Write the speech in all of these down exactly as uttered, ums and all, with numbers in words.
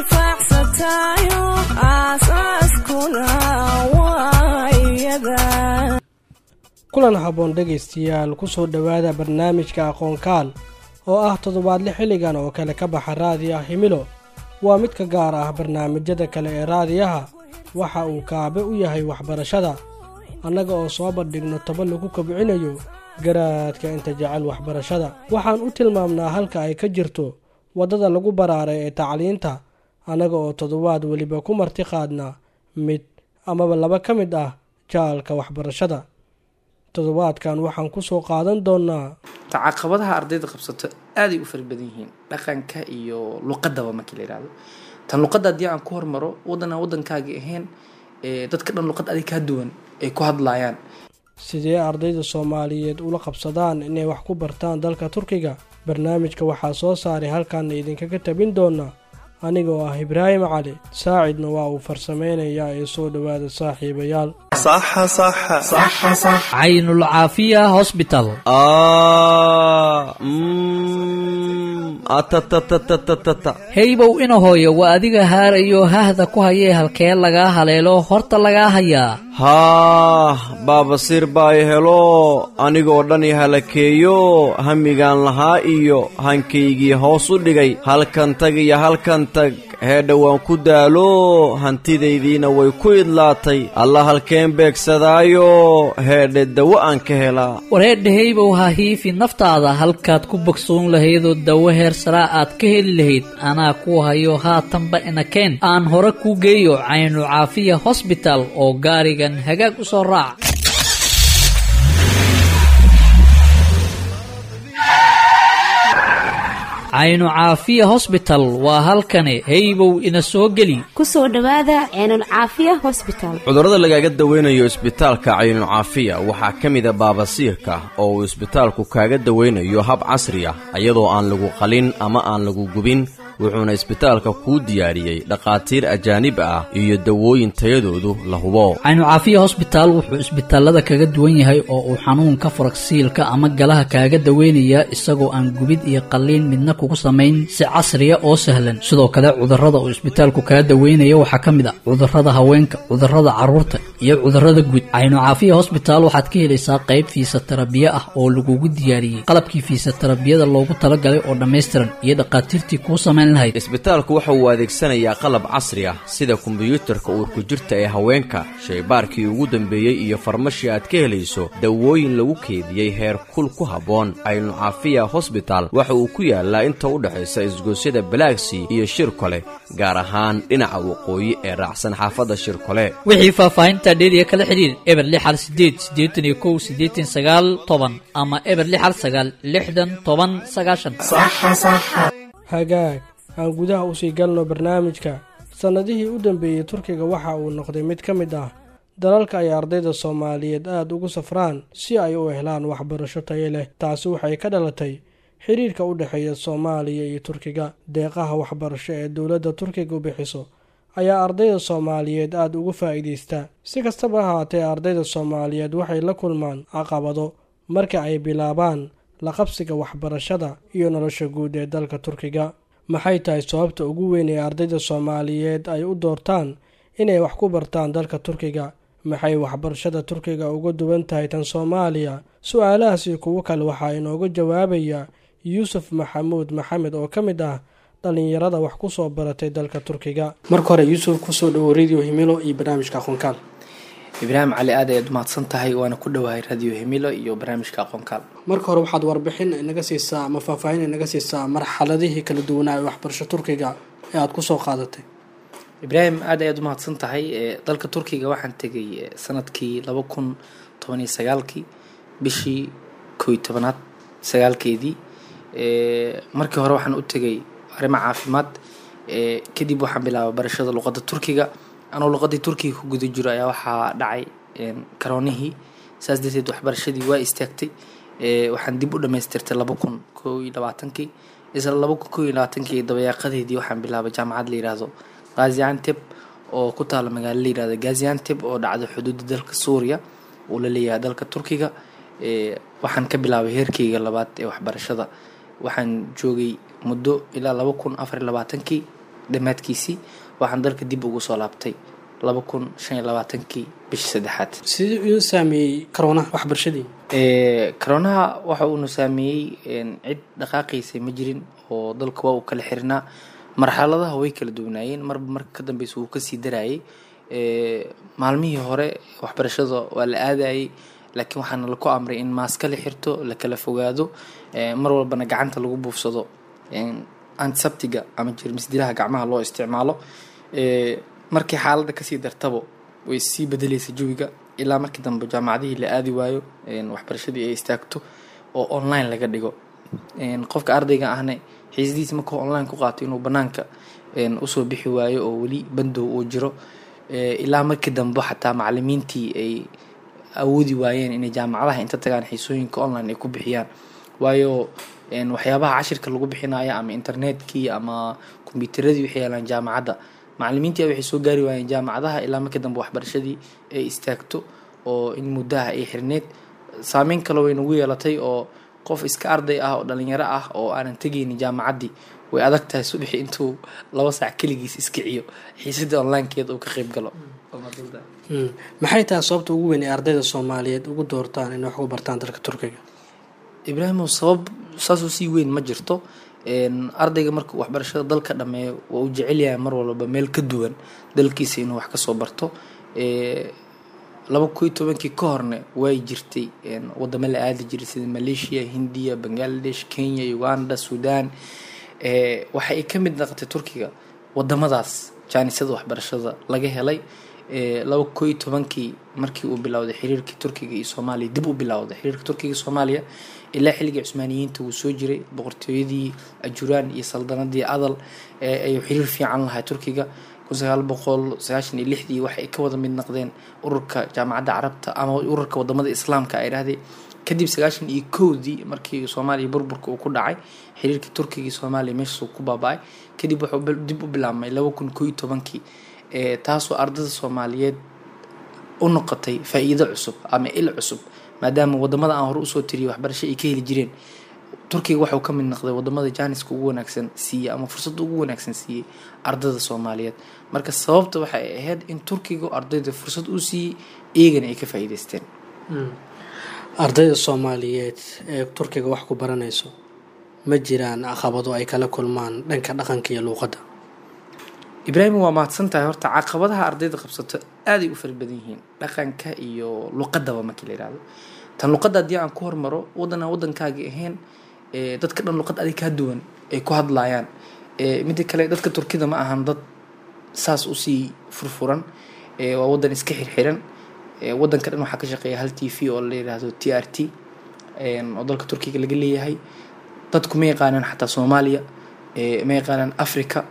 intifaacsatayo aasaaskuna waayada. kulan haboon dhegaystayaal ku soo dhawaada barnaamijka aqoonkaal oo ah toddobaadle xilligan oo kale ka baxa raadiyaha Himilo. waa mid ka gaar ah barnaamijyada kale ee raadiyaha, waxa uu kaabe u yahay waxbarashada, annaga oo soo bandhigno toban lagu kobcinayo garaadka inta jecel waxbarashada. waxaan u tilmaamnaa halka ay ka jirto waddada lagu baraaray ee tacliinta, annaga oo toddobaad weliba ku marti qaadna mid amaba laba ka mid ah jaalka waxbarashada. toddobaadkan waxaan ku soo qaadan doonaa caqabadaha ardayda qabsato aad ay u fara badan yihiin, dhaqanka iyo luqadaba markii la yiraahdo. tan luqadda haddii aan ku hormaro, waddan aan waddankaagii ahayn ee dadka dhan luqad adig ka duwan ay ku hadlayaan. sidee ardayda Soomaaliyeed ula qabsadaan inay wax ku bartaan dalka Turkiga? barnaamijka waxaa soo saaray halkaan idinkaga tabin doona aniga oo ah Ibraahim Cali, saacidna waa uu farsameynayaa ee soo dhawaada saaxiibayaal. صح صح صح صح عين العافية هوسبيتال. آه مم أتتتتتتت هيبو إنه هوي وأديك هار أيو هذا كوهيه هالكيل لغا هليلو هورتا لغا هيا. ها بابا سير باي هلو أنيقو داني هلكيو هميغان لها إيو هنكيجي هوسو ديغي هالكان تاقي هالكان تاق heedha waan ku daalo hantidaydiina way ku idlaatay allah halkeen beegsadaayo heedhe dawo aan ka helaa. wareedhahaybow ha hiifi naftaada halkaad ku bogsoon lahaydoo dawo heer saraa aad ka heli lahayd anaa ku hayo haatanba inakeen aan hore ku geeyo Caynu Caafiya Hospital oo gaarigan hagaag u soo raac. Caynu Caafiya Hospital waa halkani haybow ina soo geli. ku soo dhawaada Caynu Caafiya Hospital. cudurrada lagaga daweynayo isbitaalka Caynu Caafiya waxaa ka mid ah baabasiirka oo uu isbitaalku kaaga daweynayo hab casri ah iyadoo aan lagu qalin ama aan lagu gubin, wuxuuna isbitaalka ku diyaariyay dhaqaatiir ajaanib ah iyo dawooyin tayadoodu la hubo. Caynu Caafiya Hospital wuxuu isbitaalada kaga duwan yahay oo uu xanuunka faragsiilka ama galaha kaaga daweynaya isagoo aan gubid iyo qalin midna kugu samayn si casri ah oo sahlan. sidoo kale cudurrada uu isbitaalku kaga daweynayo waxaa ka mid ah cudurrada haweenka, cudurrada carruurta iyo cudurrada guud. Caynu Caafiya Hospital waxaad ka helaysaa qayb fiisaterabiya ah oo lagugu diyaariyay qalabkii fiisaterabiyada loogu talagalay oo dhammaystiran iyo dhaqaatiirtii kuu samayn lahayd. isbitaalku waxa uu adeegsanayaa qalab casri ah sida kombiyuutarka uurku jirta ee haweenka, shaybaarkii ugu dambeeyay iyo farmashi aad ka helayso dawooyin lagu keediyey heer kul ku habboon. Caynu Caafiya Hospital waxa uu ku yaalaa inta u dhaxaysa isgoosyada Balaaxi iyo Shirkole, gaar ahaan dhinaca waqooyi ee raacsan xaafadda Shirkole. wixii faahfaahinta dheeriya kala xiriir eber lix hal sideed siddeetan iyo kow siddeetan iyo sagaal toban ama eber lix hal sagaal lixdan toban sagaashan. صح صح hagaag aan gudaha u sii galno barnaamijka. sanadihii u dambeeyay Turkiga waxa uu noqday mid ka mid ah dalalka ay ardayda Soomaaliyeed aad ugu safraan si ay u helaan waxbarasho tayo leh. taasi waxay ka dhalatay xiriirka u dhaxeeya Soomaaliya iyo Turkiga. deeqaha waxbarasho ee dowladda Turkiga u bixiso ayaa ardayda Soomaaliyeed aad ugu faa'iideystaa. si kastaba ha ahaatee, ardayda Soomaaliyeed waxay la kulmaan caqabado marka ay bilaabaan la qabsiga waxbarashada iyo nolosha guud ee dalka Turkiga. maxay tahay sababta ugu weyn ee ardayda Soomaaliyeed ay u doortaan inay wax ku bartaan dalka Turkiga? maxay waxbarashada Turkiga uga duwan tahay tan Soomaaliya? su'aalahaas iyo kuwo kale waxaa inooga jawaabaya Yuusuf Maxamuud Maxamed oo ka mid ah dhalinyarada wax ku soo baratay dalka Turkiga. marka hore Yuusuf, ku soo dhawo Radio Himilo iyo barnaamijka aqoonkaal. Ibraahim Cali aad ayaad mahadsan tahay, waana ku dhawahay Radio Himilo iyo barnaamijka aqoonkaal. marka hore waxaad warbixin inaga siisaa ama faahfaahin inaga siisaa marxaladihii kala duwanaa ee waxbarasho Turkiga ee aad ku soo qaadatay. Ibraahim aad ayaad mahadsan tahay. dalka Turkiga waxaan tagay sanadkii laba kun toban iyo sagaal kii bishii kow iyo tobanaad sagaalkeedii. ee markii hore waxaan u tagay arrimo caafimaad, ee kadib waxaan bilaabay barashada luqadda Turkiga. anoo luqadii Turkiga ku guda jiro ayaa waxaa dhacay karoonihii, saas darteed waxbarashadii waa istaagtay. ee waxaan dib u dhamaystirtay laba kun kow iyo labaatan kii. isla laba kun kow iyo labaatan kii dabayaaqadeedii waxaan bilaabay jaamacad la yiraahdo Gaziantep oo ku taala magaalo la yiraahdo Gaziantep oo dhacdo xuduudda dalka Suuriya oo la leeyahay dalka Turkiga. ee waxaan ka bilaabay heerkayga labaad ee waxbarashada. waxaan joogay muddo ilaa laba kun afar iyo labaatan kii dhammaadkiisii waxaan dalka dib ugu soo laabtay laba kun shan iyo labaatankii bishii saddexaad. sidii uu saameeyey corona waxbarashadii? ee coronaha waxa uu saameeyey cid dhaqaaqaysa ma jirin oo dalka waa uu kala xirnaa, marxaladaha way kala duwanaayeen, marba marka ka dambaysa uu kasii daraayay. ee maalmihii hore waxbarashada waa la aadayay, laakiin waxaana la ku amray in maaska la xirto, la kala fogaado, mar walbana gacanta lagu buufsado antiseptiga ama jeermis dilaha gacmaha loo isticmaalo. ee markii xaaladda kasii dartabo way sii bedelaysa jawiga ilaa markii dambe jaamacadihii la aadi waayo, waxbarashadii ay istaagto oo online laga dhigo. qofka ardayga ahna xiisadiisa markuu online ku qaato inuu banaanka usoo bixi waayo oo weli bandow uu jiro, ilaa markii dambe xataa macalimiintii ay awoodi waayeen inay jaamacadaha inta tagaan xiisooyinka online ay ku bixiyaan. waayo waxyaabaha cashirka lagu bixinayo ama internetkii ama kombiyuutaradii waxay yaalaan jaamacadda, macalimiintii waxay soo gaari waayeen jaamacadaha ilaa markii dambe waxbarashadii ay istaagto oo in muddaha ay xirneed. saameyn kale way nagu yeelatay oo qof iska arday ah oo dhalinyaro ah oo aanan tegaynin jaamacaddii way adag tahay subaxii intuu laba saac keligiis iskiciyo xiisadda onlinekeeda uu ka qayb galo. maxay tahay sababta ugu weyn ee ardayda Soomaaliyeed ugu doortaan inay wax ku bartaan dalka Turkiga? Ibraahim, sabab saas oo sii weyn ma jirto. ardayga markuu waxbarashada dalka dhameeyo waa uu jecel yahay mar walba meel ka duwan dalkiisa inuu wax ka soo barto. laba kun iyo tobankii ka horna way jirtay wadamo la aadi jiray sida Malaysia, Hindiya, Bangladesh, Kenya, Uganda, Sudan. ee waxa ay ka mid noqotay Turkiga wadamadaas jaanisada waxbarashada laga helay. ee laba kun iyo tobankii markii uu bilowday xiriirka Turkiga iyo Soomaaliya, dib u bilowday xiriirka Turkiga iyo Soomaaliya ilaa xilligii Cusmaaniyiinta uu soo jiray, boqortooyadii Ajuraan iyo saldanadii Adal ee ay xiriir fiican lahayd Turkiga. kun sagaal boqol sagaashan iyo lixdii waxay ka wada mid noqdeen ururka jaamacadda Carabta ama ururka wadamada Islaamka ay yiraahdeen. kadib sagaashan iyo kowdii markii Soomaaliya burburka uu ku dhacay, xiriirka Turkiga iyo Soomaaliya meesha ku baaba'ay. kadib wuxuu dib u bilaabmay laba kun iyo tobankii ee taasoo ardayda Soomaaliyeed u noqotay faa'iido cusub ama il cusub, maadaama wadamada aan hore u soo tiriyay waxbarasho ay ka heli jireen. Turkiga waxa uu ka mid noqday wadamada jaaniska ugu wanaagsan siiyay ama fursadda ugu wanaagsan siiyay ardayda Soomaaliyeed. marka sababta waxay ahayd in Turkiga ardayda fursad u siiyay iyagana ay ka faa'iideysteen. ardayda Soomaaliyeed ee Turkiga wax ku baranayso ma jiraan caqabado ay kala kulmaan dhanka dhaqanka iyo luqadda? Ibraahim, waa mahadsantahay. horta caqabadaha ardayda qabsato aad ay u fara badan yihiin, dhaqanka iyo luqadaba markii la yiraahdo. tan luqadda haddii aan ku hormaro, wadana wadankaaga ahayn ee dadka dhan luqad adig ka duwan ay ku hadlayaan. ee mid kale dadka Turkida ma ahan dad saas u sii furfuran, ee waa wadan iska xirxiran. ee wadanka dhan waxa ka shaqeeya hal T V oo la yiraahdo T R T ee oo dalka Turkiga laga leeyahay. dadku ma yaqaanaan xataa Soomaaliya, ee ma yaqaanaan Afrika.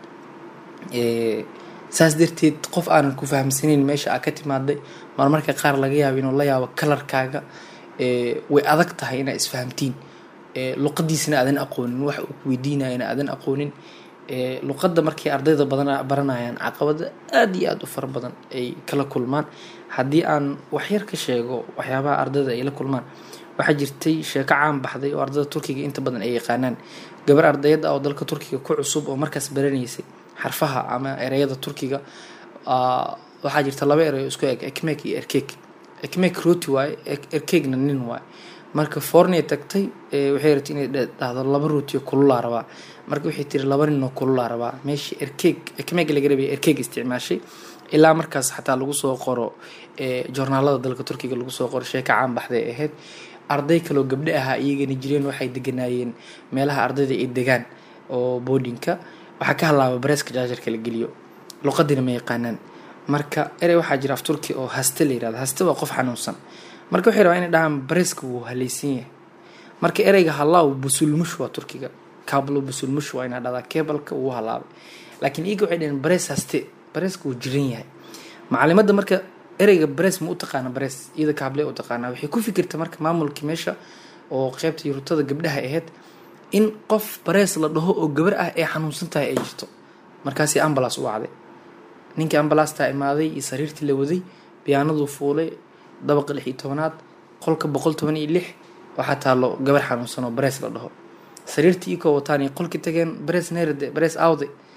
ee saas darteed qof aanan ku fahamsanayn meesha aad ka timaaday marmarka qaar laga yaabo inuu la yaabo kalarkaaga, ee way adag tahay inaad isfahamtiin. ee luqadiisana aadan aqoonin, wax uu weydiinayna aadan aqoonin. ee luqadda markii ardayda badan baranayaan caqabado aad iyo aad u fara badan ay kala kulmaan. haddii aan wax yar ka sheego waxyaabaha ardayda ay la kulmaan, waxaa jirtay sheeko caan baxday oo ardayda Turkiga inta badan ay yaqaanaan. gabar ardayad ah oo dalka Turkiga ku cusub oo markaas baranaysay xarfaha ama ereyada Turkiga, waxaa jirta laba erey isku eg, ekmek iyo erkek. ekmek rooti waaye, erkegna nin waaye. marka foornay tagtay, waxay rabtay inay dhahdo laba rooti oo kulula rabaa. marka waxay tiri laba nin oo kulula rabaa. meeshii erkeg ekmek laga rabay erkeg isticmaashay. ilaa markaas xataa lagu soo qoro ee joornaalada dalka Turkiga lagu soo qoro sheeko caan baxday ahayd. arday kale oo gabdho ah iyagana jireen waxay deganaayeen meelaha ardayda ay degaan oo boardingka. waxa ka halaaba bareeska jaajarka la geliyo, luqadina ma yaqaanaan. marka erey waxaa jira af Turki oo haste la yiraahdo. haste waa qof xanuunsan. marka waxay rabaan inay dhahaan bareeska wuu halaysan yahay. marka ereyga halaaw busulmush waa Turkiga, kaablo busulmush waa inaa dhahdaa keebalka wuu halaabay. laakiin iyaga waxay dhaheen barees haste, bareeska wuu jiran yahay. macalimadda marka ereyga barees ma u taqaana barees, iyada kaable u taqaana. waxay ku fikirta marka maamulkii meesha oo qaybta yurutada gabdhaha ahayd in qof barees la dhaho oo gabar ah ee xanuunsan tahay ay jirto. markaasi ambulance u wacday. ninkii ambulance-ta imaaday iyo sariirtii la waday, biyaanadu fuulay, dabaqa lix iyo tobanaad, qolka boqol toban iyo lix waxaa taalo gabar xanuunsan oo barees la dhaho. sariirtii ka wataan qolkii tageen, barees neerade, barees awde.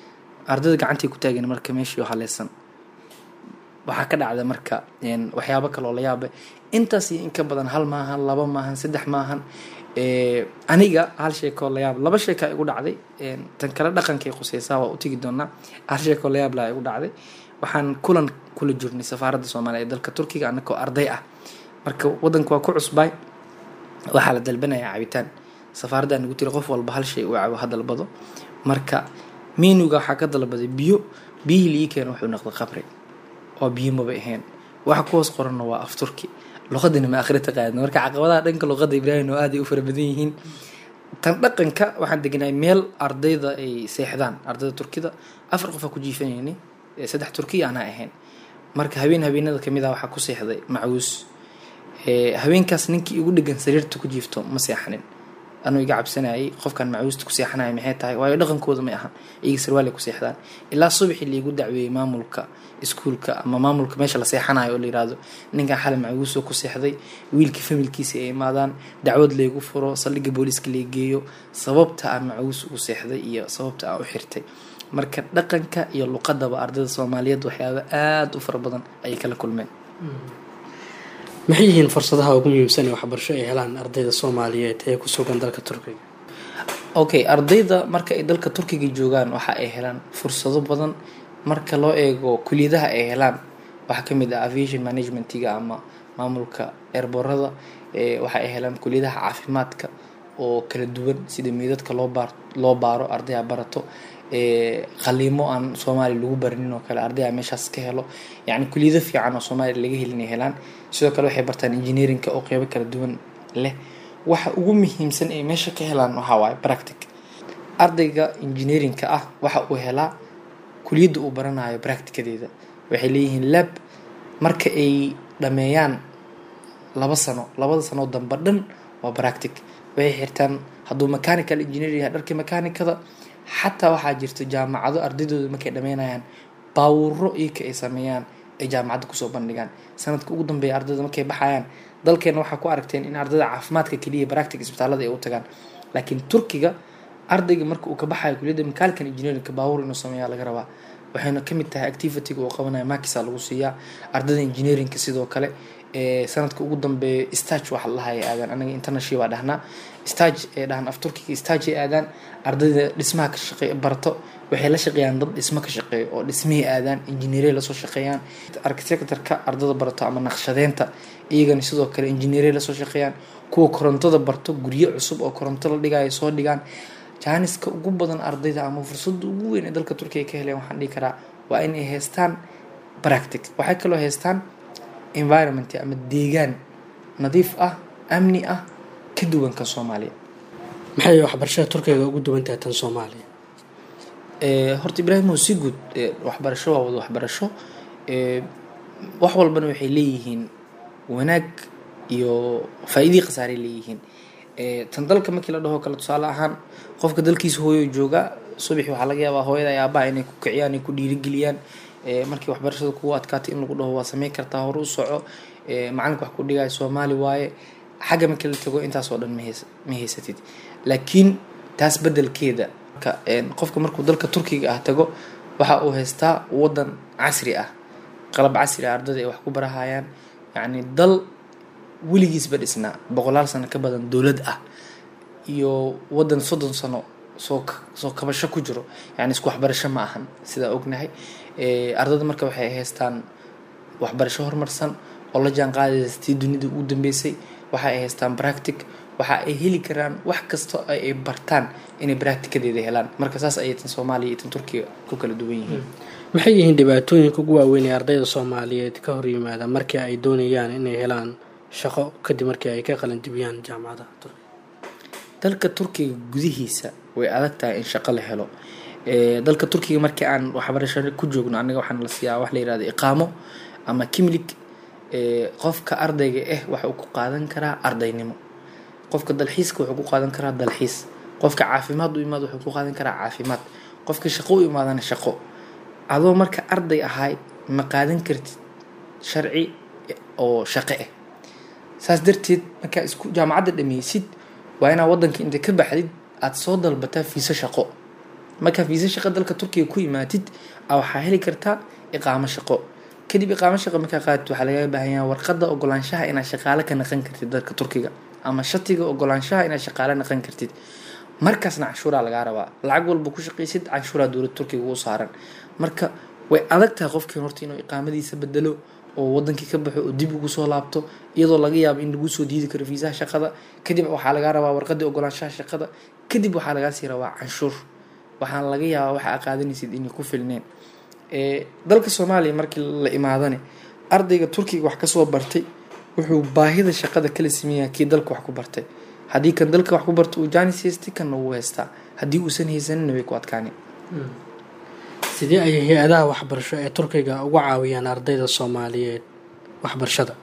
ardayda gacantay ku taageen marka meeshii oo haleysan waxaa ka dhacda marka waxyaabo kale oo la yaaba intaas iyo in ka badan hal maahan laba maahan saddex maahan aniga hal sheekoo la yaab laba sheeka igu dhacday tan kale dhaqankay quseysaa waa u tegi doonaa hal sheekoo la yaab laa igu dhacday waxaan kulan kula jirnay safaaradda Soomaaliya ee dalka Turkiga anagoo arday ah marka wadanku waa ku cusbay waxaa la dalbanaya cabitaan safaaradda anigu tiri qof walba hal shay uu cabo hadal bado marka meenuga waxa ka dalbaday biyo biyo liikeen wuxuu noqday qabri oo biyo ma baahan waxa ku hoos qoran waa af Turki luqadina ma akhrita qaadna marka caqabadaha dhanka luqadda Ibrahim oo aad ay u fara badan yihiin tan dhaqanka waxaan degnay meel ardayda ay seexdaan ardayda Turkida afar qof ku jiifanayeen saddex Turki ana ahayn marka habeen habeenada kamid ah waxa ku seexday macuus ee habeenkaas ninkii ugu dhigan sariirta ku jiifto ma seexanin anuu iga cabsanayay qofkan macuusta ku seexanay maxay tahay waayo dhaqankooda ma ahan iga sarwaal ku seexdaan ilaa subaxii liigu dacweeyay maamulka iskuulka ama maamulka meesha la seexanayo oo la yiraahdo ninka xal macuus ku seexday wiilka familkiisa ay imaadaan dacwad leegu furo saldhigga booliska la geeyo sababta aan macuus u seexday iyo sababta aan u xirtay marka dhaqanka iyo luqadaba ardayda Soomaaliyeed waxyaabo aad u fara badan ay kala kulmeen maxay yihiin fursadaha ugu muhiimsan ee waxbarasho ay helaan ardayda Soomaaliyeed ee ku sugan dalka Turkiga okay ardayda marka ay dalka Turkiga joogaan waxa ay helaan fursado badan marka loo eego kuliyadaha ay helaan waxa kamid ah aviation management-iga ama maamulka airborada ee waxa ay helaan kuliyadaha caafimaadka oo kala duwan sida meedadka loo baar loo baaro ardayda barato ee qaliimo aan Soomaali lagu barnin oo kale ardayda meeshaas ka helo yaani kuliyada fiican oo Soomaali laga helin helaan sidoo kale waxay bartaan engineering-ka oo qayb kala duwan leh waxa ugu muhiimsan ee meesha ka helaan waxa waay practice ardayga engineering-ka ah waxa uu helaa kuliyada uu baranayo practice-keeda waxay leeyihiin lab marka ay dhameeyaan laba sano labada sano dambe dhan waa practice waxay xirtaan haduu mechanical engineering yahay dharka mechanicada حتى waxaa jirto jaamacado ardaydooda markay dhameynayaan baawro iika ay sameeyaan ay jaamacada ku soo bandhigaan sanadka ugu dambeeyay ardayda markay baxayaan dalkeena waxa ku aragteen in ardayda caafimaadka kaliya practice isbitaalada ay u tagaan laakiin Turkiga ardayga marka uu ka baxayo kuliyada mechanical engineering ka baawro inuu sameeyo laga rabaa waxayna kamid tahay activity oo qabanaya makisa lagu siiyaa ardayda engineering ka sidoo kale ee sanadka ugu dambeeyay stage waxa la hayaa aadan anaga international waa dhahnaa stage ee dhahan af Turkiga stage ee aadan ardayda dhismaha ka shaqeeya barto waxay la shaqeeyaan dad dhismo ka shaqeeyo oo dhismihii aadan engineer la soo shaqeeyaan architecture-ka ardayda barto ama naqshadeynta iyagana sidoo kale engineer la soo shaqeeyaan kuwa korontada barto guryo cusub oo koronto la dhigayo soo dhigaan jaaniska ugu badan ardayda ama fursad ugu weyn ee dalka Turkiga ka heleen waxaan dhigi karaa waa in ay heestaan practice waxay kala heestaan environment ama deegaan nadiif ah amni ah ka duwan ka Soomaaliya maxay waxbarashada Turkiga ugu duwan tahay tan Soomaaliya ee horta Ibrahim oo si guud waxbarasho waa wada waxbarasho ee wax walbana waxay leeyihiin wanaag iyo faa'iido qasaare leeyihiin ee tan dalka markii la dhaho kala tusaale ahaan qofka dalkiisa hooyo jooga subax waxa laga yaabaa hooyada ay aabaa inay ku kiciyaan ku dhiirigeliyaan ee markii waxbarashada ku adkaatay in lagu dhaho waa sameey kartaa hor u soco ee macalinka wax ku dhigay Soomaali waaye xaga markii la tago intaas oo dhan ma haysatid laakiin taas bedelkeeda ka een qofka markuu dalka Turkiga ah tago waxa uu haystaa wadan casri ah qalab casri ah ardayda ay wax ku barahayaan yaani dal wiligiis badisna boqolaal sano ka badan dawlad ah iyo wadan soddon sano soo soo kabasho ku jiro yaani isku waxbarasho ma ahan sida ognahay ee ardayda marka waxay haystaan waxbarasho horumarsan oo la jaan qaadaysa dunida ugu dambeysay waxa ay haystaan practice waxa ay heli karaan wax kasto ay bartaan inay practice-deeda helaan marka saas ay tan Soomaaliya iyo tan Turkiga ku kala duwan yihiin maxay yihiin dhibaatooyinka ugu waaweyn ee ardayda Soomaaliyeed ka hor yimaada markii ay doonayaan inay helaan shaqo kadib markii ay ka qalan dibiyaan jaamacadaha Turkiga dalka Turkiga gudihiisa way adag tahay in shaqo la helo ee dalka Turkiga markii aan waxbarasho ku joogno aniga waxaan la siyaa wax la yiraahdo iqaamo ama kimlik ee qofka ardayga ah waxa uu ku qaadan karaa ardaynimo qofka dalxiiska wuxuu ku qaadan karaa dalxiis qofka caafimaad u imaado wuxuu ku qaadan karaa caafimaad qofka shaqo u imaadana shaqo adoo marka arday ahay ma qaadan kartid sharci oo shaqo ah saas darteed marka isku jaamacada dhameysid waa ina wadanka inta ka baxdid aad soo dalbataa fiisa shaqo markaa fiisa shaqo dalka turkiga ku yimaatid waxaa heli kartaa iqaamo shaqo. kadib iqaamo shaqo markaa qaadid waxaa lagaga baahan yahay warqadda ogolaanshaha inaad shaqaale ka naqan kartid dalka turkiga ama shatiga ogolaanshaha inaad shaqaale naqan kartid. markaasna canshuuraa lagaa rabaa, lacag walba ku shaqaysid canshuuraa dowladda turkiga u saaran. marka way adag tahay qofkii horta inuu iqaamadiisa bedelo oo wadankii ka baxo oo dib ugu soo laabto iyadoo laga yaabo in lagu soo diidi karo fiisaha shaqada. kadib waxaa lagaa rabaa warqadii ogolaanshaha shaqada, kadib waxaa lagaa sii rabaa canshuur. waxaan laga yaabaa waxa aad qaadanaysid inay ku filneen. dalka Soomaaliya markii la imaadane ardayga turkiga wax kasoo bartay wuxuu baahida shaqada kala sameeyaa kii dalka wax ku bartay. haddii kan dalka wax ku barto uu jaanis haystay kan uu haystaa, haddii uusan haysanin way ku adkaaneen. sidee ay hay-adaha waxbarasho ee turkiga uga caawiyaan ardayda Soomaaliyeed waxbarashada?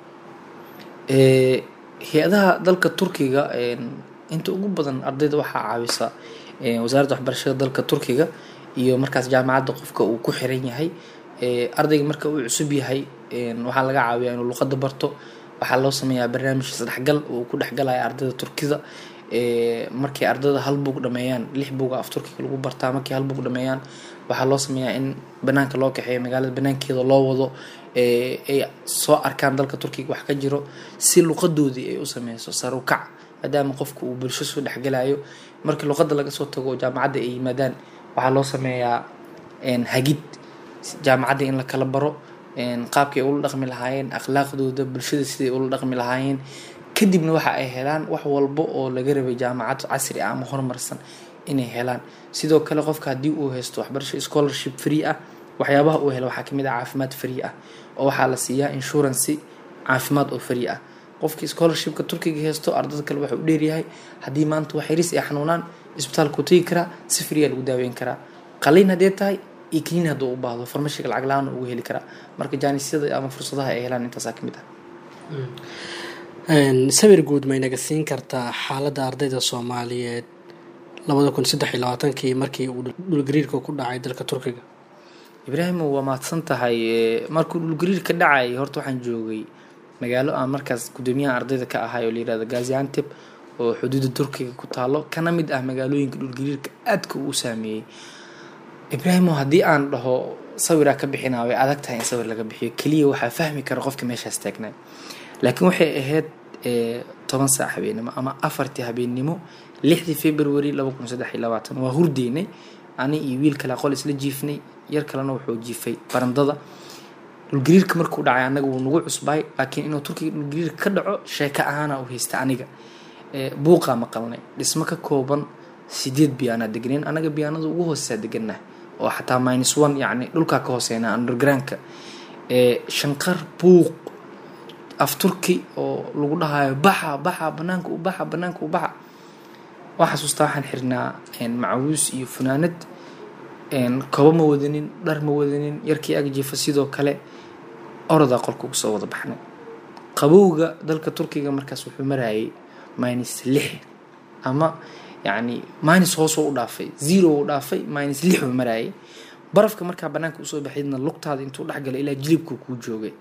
ee hay-adaha dalka turkiga inta ugu badan ardayda waxaa caawisa wasaaradda waxbarashada dalka turkiga iyo markaas jaamacadda qofka uu ku xiran yahay. ardayga marka uu cusub yahay waxaa laga caawiyaa inuu luqadda barto. waxaa loo sameeyaa barnaamij isdhexgal oo ku dhexgalaya ardayda turkida. markay ardayda hal buug dhameeyaan lix buug af turkiga lagu bartaa. markay hal buug dhameeyaan waxaa loo sameeyaa in banaanka loo kaxeeyo, magaalada banaankeeda loo wado, ay soo arkaan dalka turkiga wax ka jiro si luqadoodii ay u sameyso sar u kac, maadaama qofku uu bulsho soo dhexgalayo. markii luqadda laga soo tago jaamacadda ay yimaadaan waxaa loo sameeyaa hagid jaamacadda in la kala baro qaabkay ula dhaqmi lahaayeen, akhlaaqdooda, bulshada siday ula dhaqmi lahaayeen. kadibna waxa ay helaan wax walba oo laga rabay jaamacad casri ah ama horumarsan inay helaan. sidoo kale qofka haddii uu haysto waxbarasho scholarship free ah, waxyaabaha uu helo waxaa kamid ah caafimaad free ah oo waxaa la siiyaa insurance caafimaad oo free ah. qofkii scholarshipka turkiga haysto ardada kale waxa uu dheeryahay haddii maanta wax yaris ay xanuunaan isbitaalku tagi karaa, si free lagu daaweyn karaa. qaliin haddii tahay iyo kiniin hadduu u baahdo farmashiga lacag la-aan ugu heli karaa. marka jaanisyada ama fursadaha ay helaan intaasaa kamid ah. sawir guud ma inaga siin kartaa xaaladda ardayda Soomaaliyeed labada kun saddex iyo labaatankii markii uu dhulgariirka ku dhacay dalka turkiga? Ibraahim waa mahadsan tahay. markuu dhulgariirka dhacay horta waxaan joogay magaalo aan markaas gudoomiyaha ardayda ka ahay oo la yiraahdo Gaziantep oo xuduudda turkiga ku taalo, kana mid ah magaalooyinka dhulgariirka aadka u saameeyay. Ibraahim haddii aan dhaho sawir ka bixinaa way adag tahay in sawir laga bixiyo, kaliya waxaa fahmi kara qofka meeshaas taagnaa. laakiin waxay ahayd toban saac habeenimo ama afartii habeenimo lixdii February laba kun saddex iyo labaatan. waa hurdeynay ani iyo wiil kale qol isla jiifnay, yar kalena wuxuu jiifay barandada. dhulgariirka markuu dhacay anaga wuu nagu cusbay, laakiin inuu turkiga dhulgariir ka dhaco sheeka ahaan u haysta aniga. buuqa maqalnay dhismo ka kooban sideed biyaana deganeen, anaga biyaanada ugu hooseeya deganaa oo xataa minus one yacni dhulka ka hooseeyna undergroundka. shanqar buuq af turki oo lagu dhahayo baxa baxa banaanka u baxa banaanka u baxa. waxaa xasuustaa waxaan xirnaa macawiis iyo funaanad, koobo ma wadanin, dhar ma wadanin. yarkii ag jiifa sidoo kale orada qolka ugu soo wada baxnay. qabowga dalka turkiga markaas wuxuu marayay minus lix ama yacni minus hoos u dhaafay, zero u dhaafay, minus lix uu marayay. barafka markaa banaanka usoo baxaydna lugtaada intuu dhexgalay ilaa jilibku kuu joogay.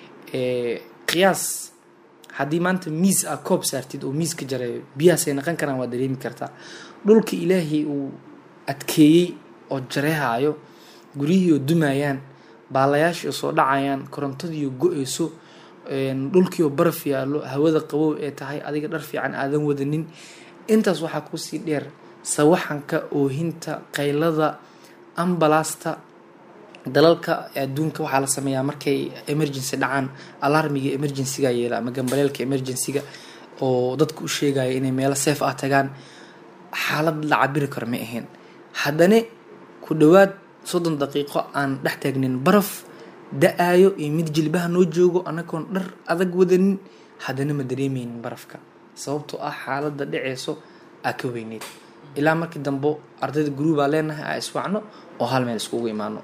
qiyaas haddii maanta miis ah koob saartid oo miiska jaray biyahaasay naqan karaan waa dareemi kartaa. dhulka ilaahay uu adkeeyey oo jareehaayo, guryihii oo dumayaan, baalayaashii oo soo dhacayaan, korontadii oo go-eyso, dhulkii oo baraf yaallo, hawada qabow ee tahay, adiga dhar fiican aadan wadanin. intaas waxaa kusii dheer sawaxanka, oohinta, qaylada, ambalaasta. dalalka adduunka waxaa la sameeyaa markay emergency dhacaan alarmiga emergencyga yeela ama gambaleelka emergencyga oo dadku u sheegaya inay meelo safe ah tagaan. xaalad la cabiri karo ma ahayn. haddana ku dhawaad soddon daqiiqo aan dhex taagnin baraf da-aayo iyo mid jilbaha noo joogo anagoon dhar adag wadanin, haddana ma dareemeynin barafka sababtoo ah xaaladda dhaceyso aa ka weyneyd. ilaa markii dambe ardayda guruubaa leenahay aa iswacno oo hal meel iskugu imaano.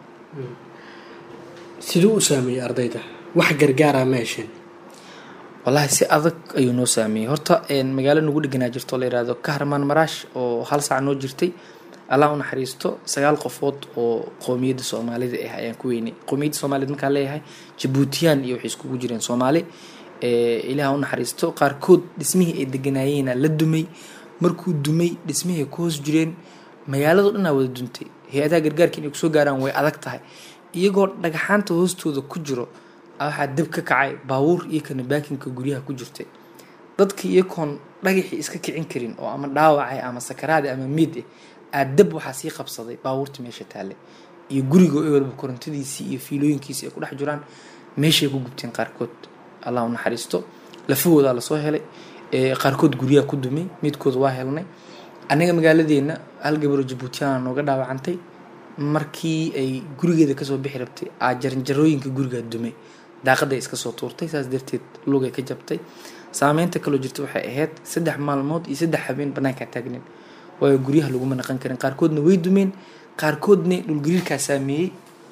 siduu u saameeyey ardayda? wax gargaara ma hesheen? wallaahi si adag ayuu noo saameeyey. horta magaalo nagu dheganaa jirto la yiraahdo Kahraman Marash oo hal saac noo jirtay. allah u naxariisto sagaal qofood oo qoomiyadda Soomaalida ah ayaan ku weynay. qoomiyadda Soomaalida markaa leeyahay Djiboutian iyo waxay iskugu jireen Soomaali. ilaah u naxariisto qaarkood dhismihii ay deganaayeen la dumay. markuu dumay dhismihii ku hoos jireen magaalada dhan wada duntay. hay-adaha gargaarka inay kusoo gaaraan way adag tahay iyagoo dhagaxaanta hoostooda ku jiro waxaa dab ka kacay baabuur iyo kana baakinka guryaha ku jirtay dadkii iyakoon dhagaxii iska kicin karin oo ama dhaawacay ama sakaraadi ama miid ah dab waxaa sii qabsaday baabuurta meesha taale iyo guriga oo walba korontadiisii iyo fiilooyinkiisii ay ku dhex jiraan meeshay ku gubteen qaarkood allah u naxariisto lafahooda la soo helay ee qaarkood guryaha ku dumay midkood waa helnay anaga magaaladeena hal gabar Djibouti nooga dhaawacantay markii ay gurigeeda ka soo bixi rabtay aa jaranjarooyinka guriga dumay daaqada iska soo tuurtay saas darteed lugay ka jabtay saameynta kale jirta waxay ahayd saddex maalmood iyo saddex habeen banaanka taagnin way guryaha lagu manaqan karin qaarkoodna way dumeen qaarkoodna dhul gariirka saameeyay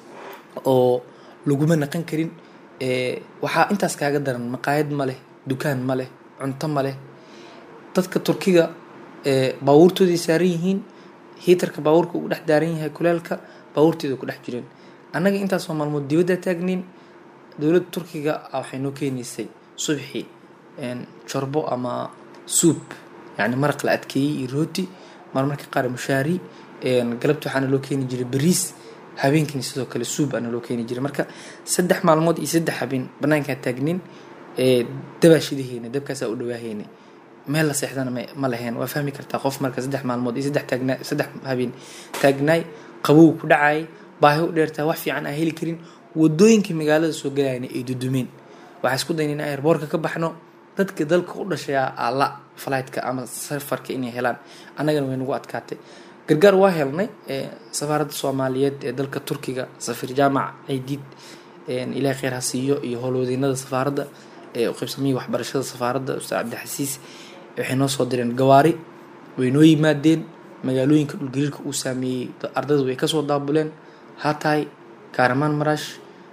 oo lagu manaqan karin ee waxa intaas kaaga daran maqaayad ma leh dukaan ma leh cunto ma leh dadka Turkiga ee baabuurtoodii saaran yihiin heaterka baabuurka uu dhex daaran yahay kuleelka baabuurteedu ku dhex jireen anaga intaas oo maalmood dibadda taagnin dawladda Turkiga waxay noo keenaysay subaxii een chorbo ama soup yani maraq la adkeeyay iyo rooti marmarka qaar mushaari een galabta waxaana loo keeni jiray bariis habeenkii sidoo kale soup ana loo keeni jiray marka saddex maalmood iyo saddex habeen banaanka taagnin ee dabashideena dabkaas u dhawaahayna meel la seexdana ma lahayn waa fahmi kartaa qof marka saddex maalmood iyo saddex taagna saddex habeen taagnay qabow ku dhacay baahi u dheertaa wax fiican aan heli karin wadooyinka magaalada soo galayna ay dudumeen waxa isku daynayna airportka ka baxno dadka dalka u dhashay alla flightka ama safarka inay helaan anagana way nagu adkaatay gargaar waa helnay ee safaaradda Soomaaliyeed ee dalka Turkiga safir jaamac Aydid een ilaahay khayr ha siiyo iyo howlwadeennada safaaradda ee u qaybsamay waxbarashada safaaradda Ustaad Cabdixasiis waxay noo soo direen gawaari way noo yimaadeen magaalooyinka dhul gariirka uu saameeyay ardaydu way ka soo daabuleen Hatay Kahraman Marash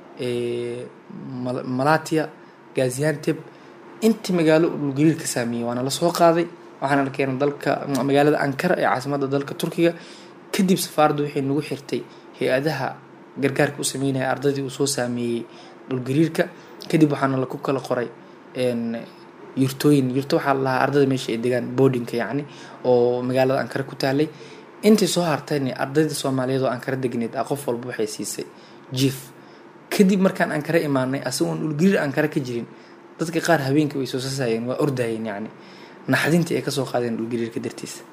ee Malatya Gaziantep inta magaalo dhul gariirka saameeyay waana la soo qaaday waxaana la keenay dalka magaalada Ankara ee caasimadda dalka Turkiga kadib safaaraddu waxay nagu xirtay hay-adaha gargaarka u sameynaya ardaydii uu soo saameeyay dhul gariirka kadib waxaana la ku kala qoray een yurtooyin yurto waxa la ardayda meesha ay degaan boardingka yani oo magaalada Ankara ku taalay intii soo hartayna ardayda Soomaaliyeed oo Ankara degneed qof walba waxay siisay jiif kadib markaan Ankara imaanay asagoo dhul gariir Ankara ka jirin dadka qaar habeenkii way soo sasaayeen waa ordayeen yani naxdintii ay ka soo qaadeen dhul gariirka dartiisa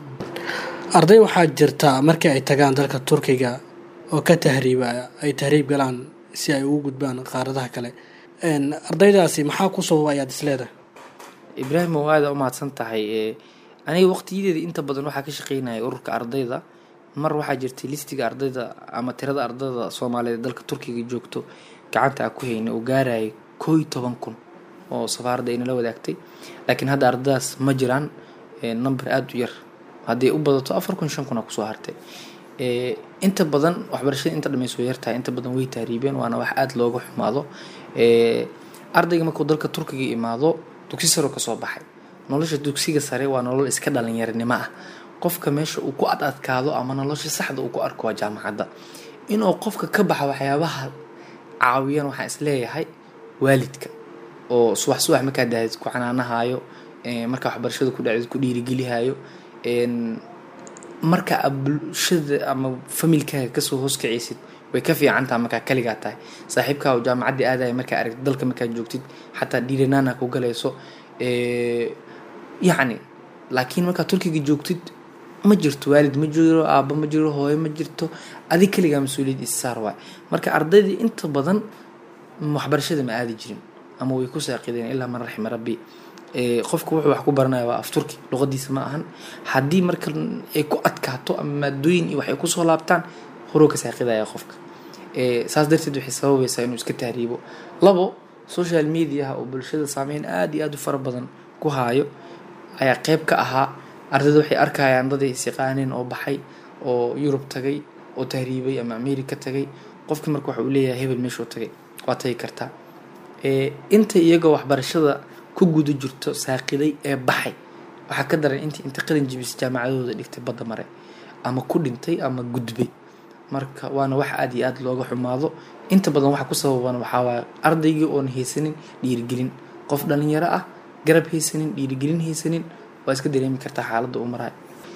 arday waxaa jirta markii ay tagaan dalka Turkiga oo ka tahriibaya ay tahriib galaan si ay ugu gudbaan qaaradaha kale een ardaydaasi maxaa ku soo ayaad isleedahay Ibrahim oo aad u mahadsan tahay ee aniga waqtigeeda inta badan waxa ka shaqeynay ururka ardayda mar waxa jirtay listiga ardayda ama tirada ardayda Soomaaliyeed dalka Turkiga joogto gacanta ku hayna oo gaaray kow iyo toban kun oo safaaradda ay la wadaagtay laakiin hadda ardaydaas ma jiraan ee number aad u yar hadii u badato afar kun shan kun ku soo hartay ee inta badan waxbarashada inta dhameysoo yartahay inta badan way taariibeen waana wax aad looga xumaado ee ardayga markuu dalka Turkiga imaado dugsi sare ka soo baxay nolosha dugsiga sare waa nolol iska dhalinyarinimo ah qofka meesha uu ku adadkaado ama nolosha saxda uu ku arko waa jaamacadda inuu qofka ka baxo waxyaabaha caawiyaan waxa isleeyahay waalidka oo subax subax marka daahid ku xanaanahayo ee marka waxbarashada ku dhacdo ku dhiirigelihayo een marka bulshada ama familkaaga ka soo hoos kiciysid way ka fiican tahay marka kaliga tahay saaxiibka oo jaamacadda aaday marka arag dalka marka joogtid hatta dhiiranaana ku galayso ee yaani laakiin marka Turkiga joogtid ma jirto waalid ma jiro aaba ma jiro hooyo ma jirto adi kaliga mas'uuliyad isaar waay marka ardaydii inta badan waxbarashada ma aadi jirin ama way ku saaqideen ilaa man raxima rabbi ee qofku wuxuu wax ku baranayaa waa af Turki luqadiisa ma ahan hadii marka ay ku adkaato ama maadooyin iyo wax ay ku soo laabtaan horo ka saaqidaya qofka ee saas darteed waxay sababaysaa inuu iska tahriibo labo social media oo bulshada saameyn aad iyo aad u fara badan ku haayo ayaa qayb ka ahaa ardaydu waxay arkayaan dad ay siqaaneen oo baxay oo Yurub tagay oo tahriibay ama America tagay qofka marka waxa uu leeyahay hebel meesha tagay waa tay kartaa ee inta iyaga waxbarashada ku gudu jirto saaqiday ee baxay waxa ka daran intii inta qalin jibis jaamacadooda dhigtay badda maray ama ku dhintay ama gudbay marka waana wax aad iyo aad looga xumaado inta badan waxa ku sababan waxa waa ardaygii oo haysanin dhiirigelin qof dhalinyaro ah garab haysanin dhiirigelin haysanin waa iska dareemi kartaa xaaladda uu maray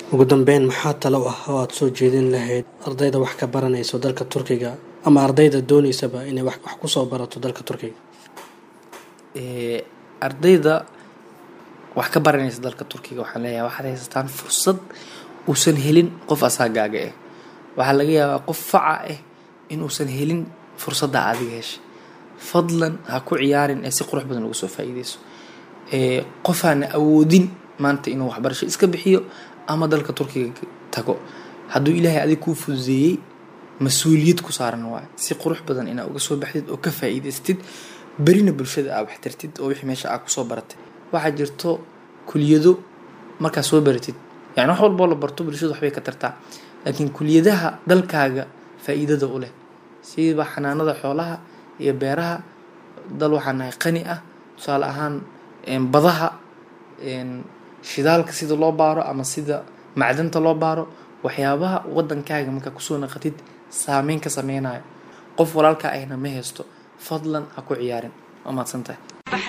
ugu dambeyn maxaa talo ah oo aad soo jeedin lahayd ardayda wax ka baranayso dalka Turkiga ama ardayda doonaysaba inay wax wax ku soo barato dalka Turkiga ee ardayda wax ka baranaysa dalka Turkiga waxaan leeyahay waxaad haystaan fursad uusan helin qof asaagaaga ah waxa laga yaabaa qof faca ah in uusan helin fursadda adiga heshay fadlan ha ku ciyaarin ee si qurux badan uga soo faa'iideyso ee qof aan awoodin maanta inuu waxbarasho iska bixiyo ama dalka Turkiga tago hadduu ilaahay adiga ku fududeeyay mas'uuliyad ku saaran waa si qurux badan ina uga soo baxdid oo ka faa'iideystid barina bulshada aad wax tartid oo wixii meesha aad ku soo baratay waxa jirto kuliyado marka soo baratid yani wax walba la barto bulshada wax bay ka tartaa laakiin kuliyadaha dalkaaga faa'iidada u leh sida xanaanada xoolaha iyo beeraha dal waxaan nahay qani ah tusaale ahaan een badaha een shidaalka sida loo baaro ama sida macdanta loo baaro waxyaabaha wadankaaga marka ku soo naqatid saameyn ka sameeynaayo qof walaalka ayna ma haysto fadlan ha ku ciyaarin waa mahadsantahay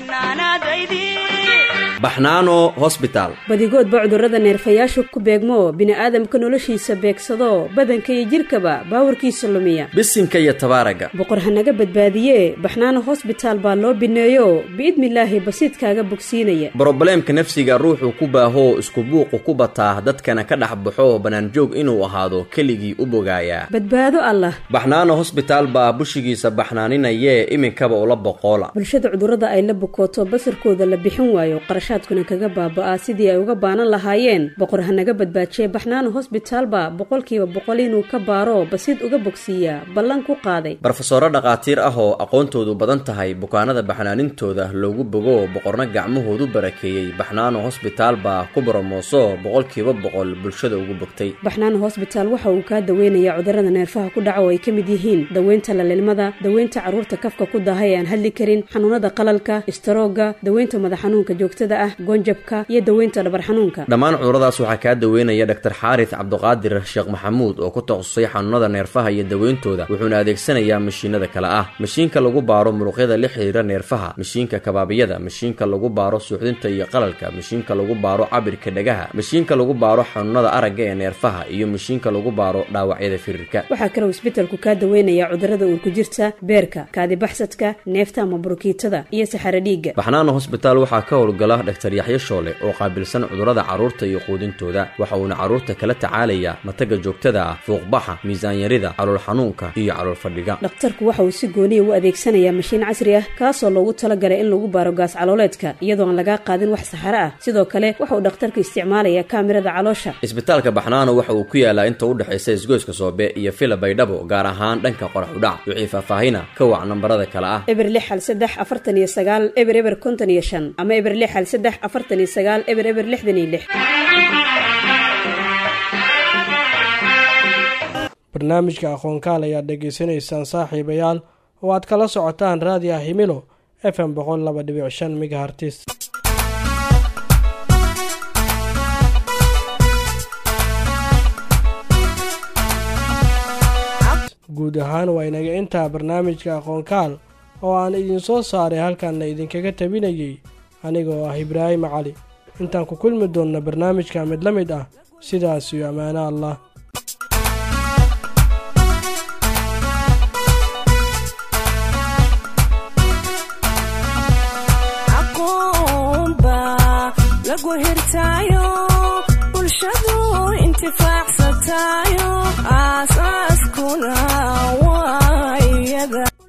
baxnaano hosbitaal badigoodba cudurrada neerfayaasha ku beegmo bini'aadamka noloshiisa beegsado badanka iyo jirkaba baawarkiisa lumiya bisinka iyo tabaaraga boqor hanaga badbaadiye baxnaano hosbitaal baa loo bineeyo biidnillaahi basiidkaaga bogsiinaya brobleemka nafsiga ruuxu ku baaho isku buuqu ku bataa dadkana ka dhex baxo banaanjoog inuu ahaado keligii u bogaaya badbaado allah baxnaano hosbitaal baa bushigiisa baxnaaninayee iminkaba ula boqoola bulshada cudurrada ay la bukooto basarkooda la bixin waayo qarashaadkuna kaga baaba'aa sidii ay uga baanan lahaayeen boqor hanaga badbaajiye baxnaano hosbitaalba boqolkiiba boqol inuu ka baaro basiid uga bogsiiyaa ballan ku qaaday barofesoro dhaqaatiir ah oo aqoontoodu badan tahay bukaanada baxnaanintooda loogu bogo boqorna gacmahoodu barakeeyey baxnaano hosbitaalba ku boromooso boqolkiiba boqol bulshada ugu bogtay baxnaano hosbitaal waxa uu kaa daweynayaa cudurrada neerfaha ku dhaco oo ay ka mid yihiin daweynta lalilmada daweynta carruurta kafka ku daahay aan hadli karin xanuunada qalalka istaroogga daweynta madax xanuunka joogtada ah goonjabka iyo daweynta dhabar xanuunka dhammaan cuduradaas waxaa kaa daweynaya dhaktar xaaris cabdiqaadir sheekh maxamuud oo ku takhasusay xanuunada neerfaha iyo daweyntooda wuxuuna adeegsanayaa mashiinada kale ah mashiinka lagu baaro muruqyada la xiriira neerfaha mashiinka kabaabiyada mashiinka lagu baaro suuxdinta iyo qalalka mashiinka lagu baaro cabirka dhagaha mashiinka lagu baaro xanuunada aragga ee neerfaha iyo mashiinka lagu baaro dhaawacyada firirka waxaa kaloo isbitaalku kaa daweynayaa cudurrada uurku jirta beerka kaadibaxsadka neefta ama burukiitada iyo saxaro dhiigga baxnaano hosbitaal waxaa ka howlgala dhaktar yaxyo shoole oo qaabilsan cudurrada carruurta iyo quudintooda waxa uuna carruurta kala tacaalayaa mataga joogtada ah fuuqbaxa miisaanyarida calool xanuunka iyo calool fadhiga dhakhtarku waxa uu si gooniya u adeegsanayaa mashiin casri ah kaasoo loogu talagalay in lagu baaro gaas calooleedka iyadoo aan lagaa qaadin wax saxaro ah sidoo kale waxa uu dhakhtarku isticmaalayaa kaamirada caloosha isbitaalka baxnaano waxa uu ku yaalaa inta u dhexaysa isgoyska soobe iyo fila baydhabo gaar ahaan dhanka qorax udhac wixii faahfaahina ka wac nambarada kale ah eber lix hal saddex afartan iyo sagaal eber eber konton iyo shan ama eber lix hal saddex afartan iyo sagaal eber eber lixdan iyo lix barnaamijka aqoonkaal ayaad dhegaysanaysaan saaxiibayaal oo aad kala socotaan raadiyaha himilo f m boqol laba dhibic shan megahertz guud ahaan waa inaga intaa barnaamijka aqoonkaal oo aan idin soo saaray halkaanna idinkaga tabinayay anigoo ah ibraahim cali intaan ku kulmi doonna barnaamijka mid la mid ah sidaas iyo ammaano allah aqoonba lagu hirtaayo bulshadu intifaacsataayo aasaaskuna